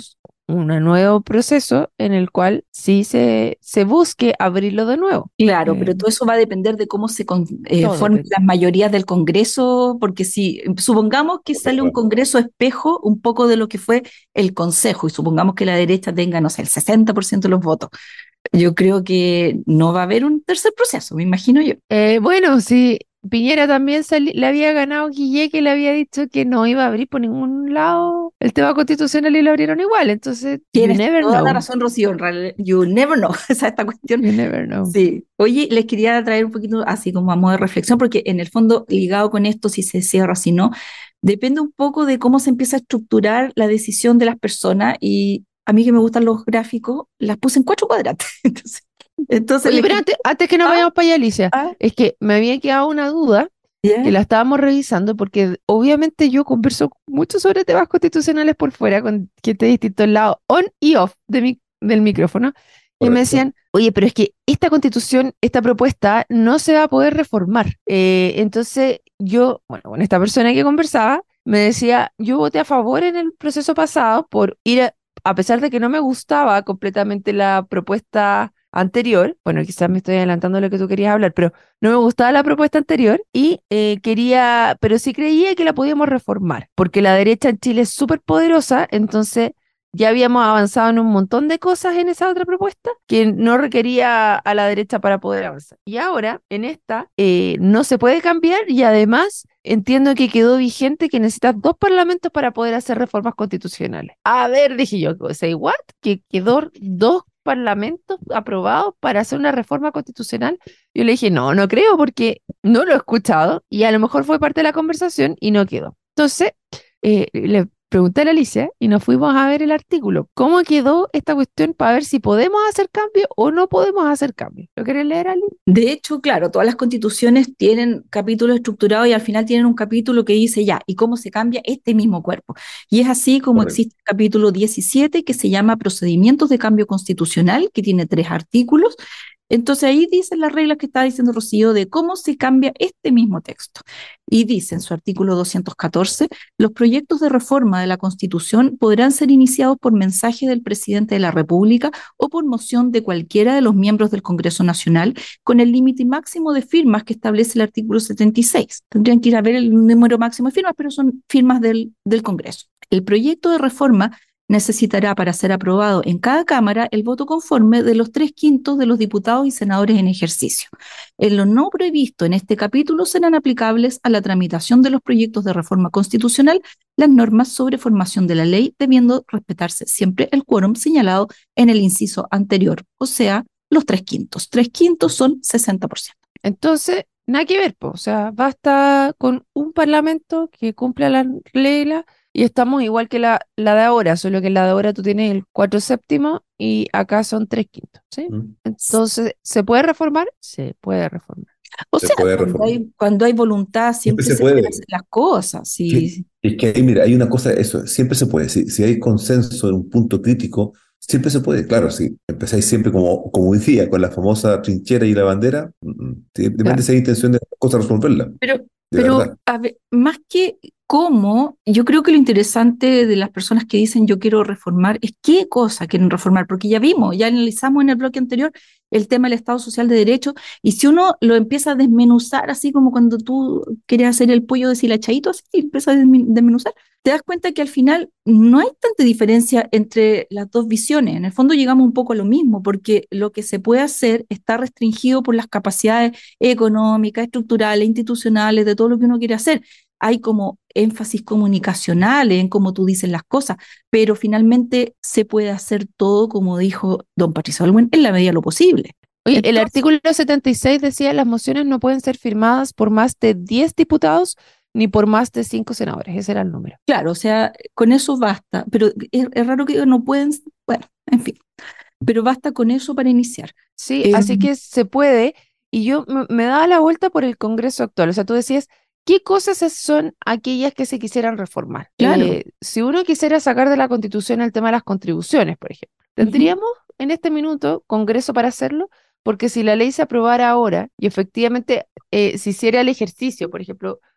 un nuevo proceso en el cual sí se, se busque abrirlo de nuevo. Claro, Eh, pero todo eso va a depender de cómo se con- eh, todo formen depende. las mayorías del Congreso, porque si supongamos que sale un Congreso espejo un poco de lo que fue el Consejo, y supongamos que la derecha tenga, no sé, el sesenta por ciento de los votos, yo creo que no va a haber un tercer proceso, me imagino yo. Eh, bueno, sí, Piñera también sali- le había ganado Guille, que le había dicho que no iba a abrir por ningún lado el tema constitucional y lo abrieron igual. Entonces, you Tienes never toda la know. razón, Rocío, en realidad, you never know, esa esta cuestión. You never know. Sí, oye, les quería traer un poquito así como a modo de reflexión, porque en el fondo, ligado con esto, si se cierra, si no, depende un poco de cómo se empieza a estructurar la decisión de las personas. Y a mí que me gustan los gráficos, las puse en cuatro cuadrantes. Entonces, entonces Oye, les pero quería- antes, antes que nos ah, vayamos para allá, Alicia, ah, es que me había quedado una duda que ya, la estábamos revisando porque obviamente yo converso mucho sobre temas constitucionales por fuera con gente de distintos lados, on y off de mi, del micrófono, y me Correcto. decían, oye, pero es que esta constitución, esta propuesta no se va a poder reformar. Eh, entonces yo, bueno, con esta persona que conversaba, me decía, yo voté a favor en el proceso pasado por ir a, a pesar de que no me gustaba completamente la propuesta anterior, bueno, quizás me estoy adelantando a lo que tú querías hablar, pero no me gustaba la propuesta anterior y eh, quería, pero sí creía que la podíamos reformar, porque la derecha en Chile es súper poderosa, entonces ya habíamos avanzado en un montón de cosas en esa otra propuesta que no requería a la derecha para poder avanzar. Y ahora, en esta, eh, no se puede cambiar y además entiendo que quedó vigente que necesitas dos parlamentos para poder hacer reformas constitucionales. A ver, dije yo, ¿say what? Que quedó dos parlamentos aprobados para hacer una reforma constitucional. Yo le dije, no, no creo porque no lo he escuchado y a lo mejor fue parte de la conversación y no quedó. Entonces, eh, le pregunté a la Alicia y nos fuimos a ver el artículo. ¿Cómo quedó esta cuestión para ver si podemos hacer cambio o no podemos hacer cambio? ¿Lo querés leer, Ali? de hecho, claro, todas las constituciones tienen capítulos estructurados y al final tienen un capítulo que dice ya, ¿y cómo se cambia este mismo cuerpo? Y es así como Correcto. existe el capítulo diecisiete que se llama Procedimientos de Cambio Constitucional, que tiene tres artículos. Entonces ahí dicen las reglas que está diciendo Rocío de cómo se cambia este mismo texto. Y dice en su artículo doscientos catorce, los proyectos de reforma de la Constitución podrán ser iniciados por mensaje del presidente de la República o por moción de cualquiera de los miembros del Congreso Nacional con el límite máximo de firmas que establece el artículo setenta y seis. Tendrían que ir a ver el número máximo de firmas, pero son firmas del, del Congreso. El proyecto de reforma necesitará para ser aprobado en cada Cámara el voto conforme de los tres quintos de los diputados y senadores en ejercicio. En lo no previsto en este capítulo serán aplicables a la tramitación de los proyectos de reforma constitucional las normas sobre formación de la ley, debiendo respetarse siempre el quórum señalado en el inciso anterior, o sea, los tres quintos. Tres quintos son sesenta por ciento. Entonces, nada que ver, po. O sea, basta con un parlamento que cumpla la regla y estamos igual que la, la de ahora, solo que en la de ahora tú tienes el cuatro séptimo y acá son tres quintos, ¿sí? Mm. Entonces, ¿se puede reformar? Se puede reformar. O Se sea, puede cuando reformar. hay, cuando hay voluntad Siempre siempre se se pueden puede. hacer las cosas. Sí, Sí, es que ahí, mira, hay una cosa, eso, siempre se puede. Si, si hay consenso en un punto crítico, siempre se puede. Claro, si empezáis siempre como, como hoy día, con la famosa trinchera y la bandera, mm, mm, sí, depende Claro. si hay intención de las cosas resolverla, Pero, de pero verdad. a ver, más que cómo, yo creo que lo interesante de las personas que dicen yo quiero reformar es qué cosa quieren reformar, porque ya vimos, ya analizamos en el bloque anterior el tema del Estado Social de Derecho, y si uno lo empieza a desmenuzar, así como cuando tú querías hacer el pollo deshilachadito, así, y empieza a desmi- desmenuzar, te das cuenta que al final no hay tanta diferencia entre las dos visiones. En el fondo llegamos un poco a lo mismo, porque lo que se puede hacer está restringido por las capacidades económicas, estructurales, institucionales, de todo lo que uno quiere hacer. Hay como énfasis comunicacionales en cómo tú dices las cosas, pero finalmente se puede hacer todo, como dijo don Patricio Aylwin, en la medida de lo posible. Oye, el Entonces, artículo setenta y seis decía las mociones no pueden ser firmadas por más de diez diputados ni por más de cinco senadores. Ese era el número. claro, o sea, con eso basta, pero es, es raro que no pueden, bueno, en fin, pero basta con eso para iniciar. Sí, Eh, así que se puede. Y yo me, me daba la vuelta por el Congreso actual. O sea, tú decías, ¿qué cosas es- son aquellas que se quisieran reformar? claro. Eh, si uno quisiera sacar de la Constitución el tema de las contribuciones, por ejemplo, Ujú. ¿tendríamos en este minuto Congreso para hacerlo? Porque si la ley se aprobara ahora y efectivamente eh, se hiciera el ejercicio, por ejemplo,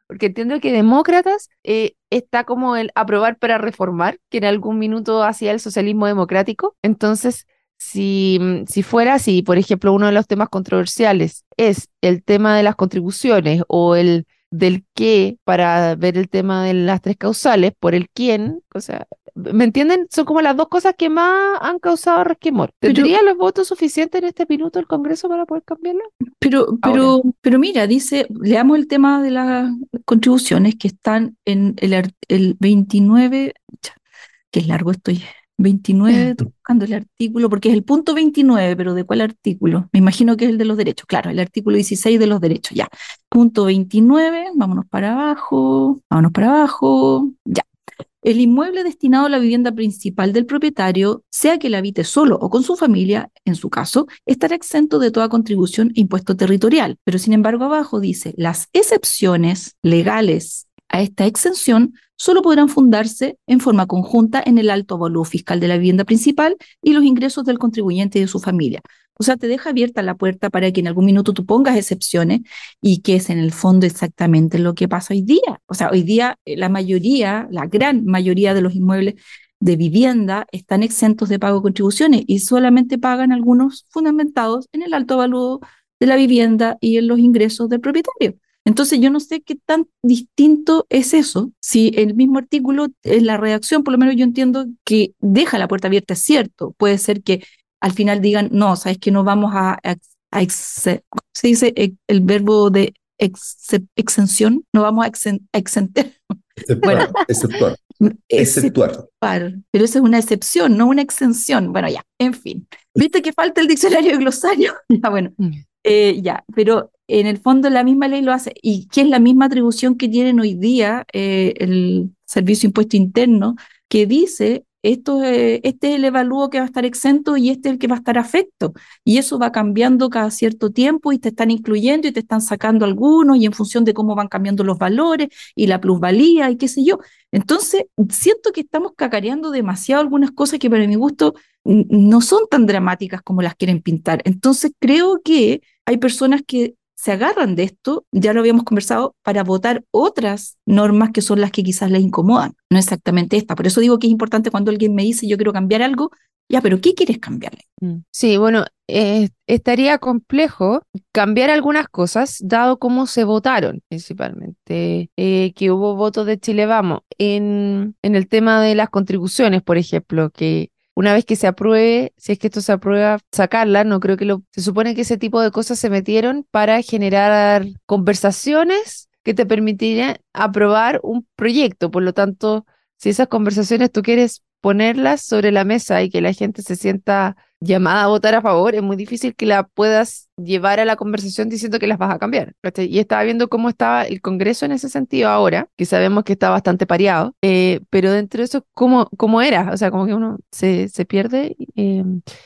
Porque entiendo que demócratas eh, está como el aprobar para reformar, que en algún minuto hacía el socialismo democrático. Entonces, si, mm, si fuera así, por ejemplo, uno de los temas controversiales es el tema de las contribuciones o el del qué para ver el tema de las tres causales, por el quién, o sea, ¿me entienden? Son como las dos cosas que más han causado resquemor. Pero, ¿Tendría los votos suficientes en este minuto el Congreso para poder cambiarlo? pero, Ahora. pero, pero mira, dice, leamos el tema de las contribuciones que están en el, ar- el veintinueve, cha, qué largo estoy, veintinueve, estoy buscando el artículo, porque es el punto veintinueve, pero ¿de cuál artículo? Me imagino que es el de los derechos, claro, el artículo dieciséis de los derechos, ya. Punto veintinueve, vámonos para abajo, vámonos para abajo, ya. El inmueble destinado a la vivienda principal del propietario, sea que la habite solo o con su familia, en su caso, estará exento de toda contribución e impuesto territorial. Pero sin embargo, abajo dice, las excepciones legales a esta exención solo podrán fundarse en forma conjunta en el alto avalúo fiscal de la vivienda principal y los ingresos del contribuyente y de su familia. O sea, te deja abierta la puerta para que en algún minuto tú pongas excepciones y que es en el fondo exactamente lo que pasa hoy día. O sea, hoy día eh, la mayoría, la gran mayoría de los inmuebles de vivienda están exentos de pago de contribuciones y solamente pagan algunos fundamentados en el alto avalúo de la vivienda y en los ingresos del propietario. Entonces yo no sé qué tan distinto es eso, si el mismo artículo en la redacción, por lo menos yo entiendo que deja la puerta abierta, es cierto, puede ser que al final digan, no, sabes que no vamos a, a, a exe- ¿cómo se dice E- el verbo de exe- exención? No vamos a, exen, a exenter. Bueno, Exceptuar, exceptuar, exceptuar, exceptuar. pero eso es una excepción, no una exención. Bueno, ya, en fin. ¿Viste que falta el diccionario y glosario? Ya, bueno, Mm. eh, ya, pero en el fondo la misma ley lo hace y que es la misma atribución que tienen hoy día eh, el Servicio de Impuesto Interno, que dice, esto, eh, este es el evalúo que va a estar exento y este es el que va a estar afecto. Y eso va cambiando cada cierto tiempo y te están incluyendo y te están sacando algunos y en función de cómo van cambiando los valores y la plusvalía y qué sé yo. Entonces, siento que estamos cacareando demasiado algunas cosas que para mi gusto n- no son tan dramáticas como las quieren pintar. Entonces, creo que hay personas que se agarran de esto, ya lo habíamos conversado, para votar otras normas que son las que quizás les incomodan, no exactamente esta. Por eso digo que es importante cuando alguien me dice yo quiero cambiar algo, ya, pero ¿qué quieres cambiarle? Mm. Sí, bueno, eh, estaría complejo cambiar algunas cosas, dado cómo se votaron, principalmente, eh, que hubo votos de Chile Vamos en, en el tema de las contribuciones, por ejemplo, que una vez que se apruebe, si es que esto se aprueba, sacarla, no creo que lo... Se supone que ese tipo de cosas se metieron para generar conversaciones que te permitirían aprobar un proyecto. Por lo tanto, si esas conversaciones tú quieres ponerlas sobre la mesa y que la gente se sienta llamada a votar a favor, es muy difícil que la puedas llevar a la conversación diciendo que las vas a cambiar. ¿Cachai? Y estaba viendo cómo estaba el Congreso en ese sentido ahora, que sabemos que está bastante pareado, eh, pero dentro de eso, ¿cómo, cómo era? O sea, como que uno se, se pierde. eh,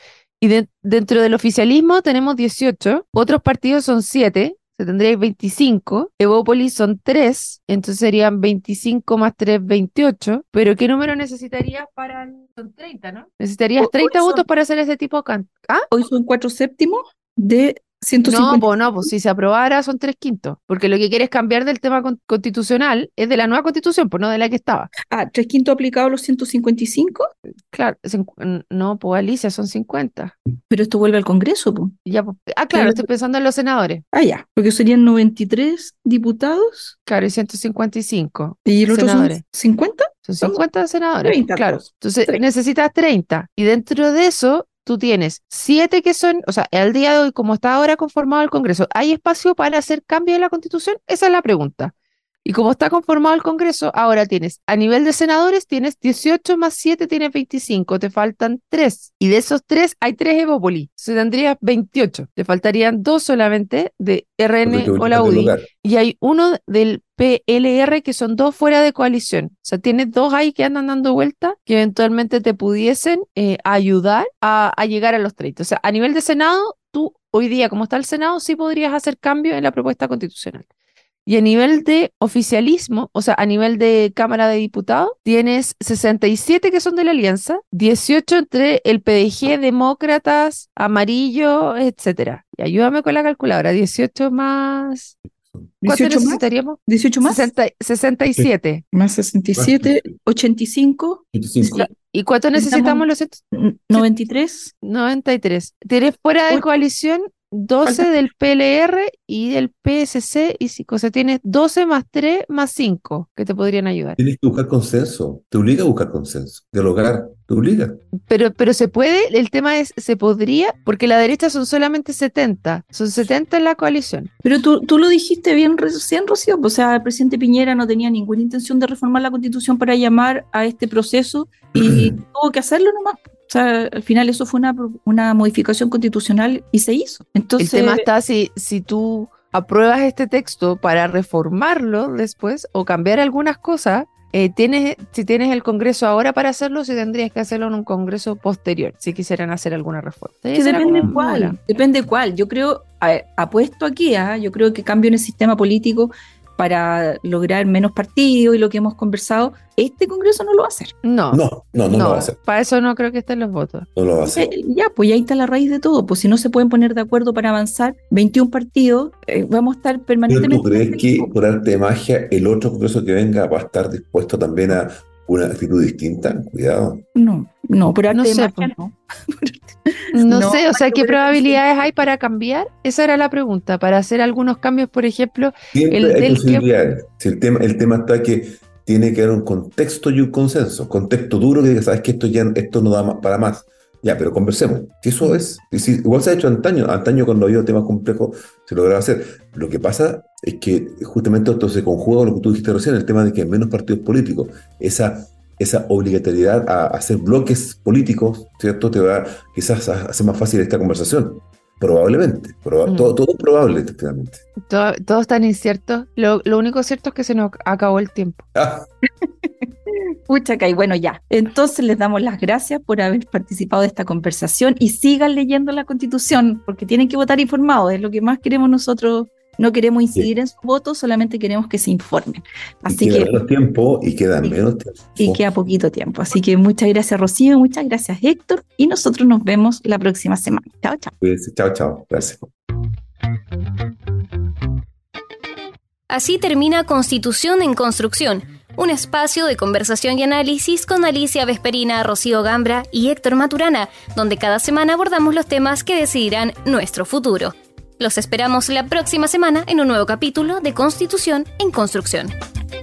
y de- dentro del oficialismo tenemos dieciocho, otros partidos son siete, se tendría veinticinco, Evópolis son tres, entonces serían veinticinco más tres, veintiocho, pero ¿qué número necesitarías para...? Son treinta, ¿no? Necesitarías Hoy treinta son, votos para hacer ese tipo de can- ¿Ah? hoy son cuatro séptimos de No, pues no, ciento cincuenta y cinco. pues si se aprobara son tres quintos, porque lo que quieres cambiar del tema con- constitucional es de la nueva constitución, pues no de la que estaba. Ah, tres quintos aplicados a los ciento cincuenta y cinco, Claro, cincu- n- no, pues Alicia, son cincuenta. pero esto vuelve al Congreso, pues. Ya, pues, ah, claro, estoy pensando en los senadores. Ah, ya, porque serían noventa y tres diputados Claro, y ciento cincuenta y cinco y el otro son senadores. cincuenta, Son son cincuenta senadores, pues, treinta claro. todos. Entonces treinta. necesitas treinta. Y dentro de eso, tú tienes siete que son, o sea, al día de hoy, como está ahora conformado el Congreso, ¿hay espacio para hacer cambios en la Constitución? Esa es la pregunta. Y como está conformado el Congreso, ahora tienes, a nivel de senadores, tienes dieciocho más siete, tienes veinticinco, te faltan tres. Y de esos tres, hay tres Evópolis. Entonces tendrías veintiocho. Te faltarían dos solamente de R Porque N te o la ubicas del U D I. lugar. Y hay uno del P L R que son dos fuera de coalición. O sea, tienes dos ahí que andan dando vuelta que eventualmente te pudiesen eh, ayudar a, a llegar a los treinta. O sea, a nivel de Senado, tú hoy día, como está el Senado, sí podrías hacer cambios en la propuesta constitucional. Y a nivel de oficialismo, o sea, a nivel de Cámara de Diputados, tienes sesenta y siete que son de la Alianza, dieciocho entre el P D G, Demócratas, Amarillo, etcétera. Y ayúdame con la calculadora, dieciocho más... ¿Cuánto dieciocho más, necesitaríamos? dieciocho más, sesenta, sesenta y siete. más sesenta y siete, ochenta y cinco, veinticinco. ¿Y cuánto necesitamos los ciento noventa y tres. noventa y tres? Tienes fuera de Ocho. coalición doce Falta- del P L R y del P S C y cinco. O sea, tienes doce más tres más cinco que te podrían ayudar. Tienes que buscar consenso, te obliga a buscar consenso, dialogar, te obliga. Pero, pero se puede, el tema es, se podría, porque la derecha son solamente setenta, son setenta en la coalición. Pero tú, tú lo dijiste bien recién, Rocío, o sea, el presidente Piñera no tenía ninguna intención de reformar la Constitución para llamar a este proceso y tuvo que hacerlo nomás. O sea, al final eso fue una, una modificación constitucional y se hizo. Entonces, El tema está si, si tú apruebas este texto para reformarlo después o cambiar algunas cosas, eh, tienes, si tienes el Congreso ahora para hacerlo, si tendrías que hacerlo en un Congreso posterior, si quisieran hacer alguna reforma. que depende cuál, depende cuál. Yo creo, a ver, apuesto aquí, ¿eh? Yo creo que cambio en el sistema político para lograr menos partidos y lo que hemos conversado, este Congreso no lo va a hacer. No, No, no, no, lo va a hacer. Para eso no creo que estén los votos. No lo va a hacer. Eh, ya, pues ya ahí está la raíz de todo. Pues si no se pueden poner de acuerdo para avanzar veintiún partidos, eh, vamos a estar ¿Pero permanentemente... tú crees que por arte de magia el otro Congreso que venga va a estar dispuesto también a una actitud distinta? Cuidado. No, no, por arte No de sé, magia pues. no. No, No, sé, o sea, yo ¿qué creo que probabilidades hay para cambiar? Esa era la pregunta, para hacer algunos cambios, por ejemplo, Siempre el hay del que... posibilidades. Si el tema, el tema está que tiene que haber un contexto y un consenso. Contexto duro que diga, sabes que esto ya esto no da más- para más. Ya, pero conversemos. Que eso es. Y si- igual se ha hecho antaño. Antaño cuando había temas complejos se lograba hacer. Lo que pasa es que justamente esto se conjuga con lo que tú dijiste recién, el tema de que hay menos partidos políticos. Esa, esa obligatoriedad a hacer bloques políticos, ¿cierto? Te va quizás a hacer más fácil esta conversación. Probablemente. Proba- Mm. todo, todo es probable, finalmente. Todo, todo es tan incierto. Lo, lo único cierto es que se nos acabó el tiempo. Ah, Pucha, y bueno, ya. Entonces les damos las gracias por haber participado de esta conversación y sigan leyendo la Constitución, porque tienen que votar informados, es lo que más queremos nosotros. No queremos incidir en su voto, solamente queremos que se informen. y Así queda que, menos tiempo y queda Sí. menos tiempo. y queda poquito tiempo. Así que muchas gracias, Rocío, muchas gracias, Héctor, y nosotros nos vemos la próxima semana. Chao, chao. Cuídense. Chao, chao. Gracias. Así termina Constitución en Construcción, un espacio de conversación y análisis con Alicia Vesperina, Rocío Gambra y Héctor Maturana, donde cada semana abordamos los temas que decidirán nuestro futuro. Los esperamos la próxima semana en un nuevo capítulo de Constitución en Construcción.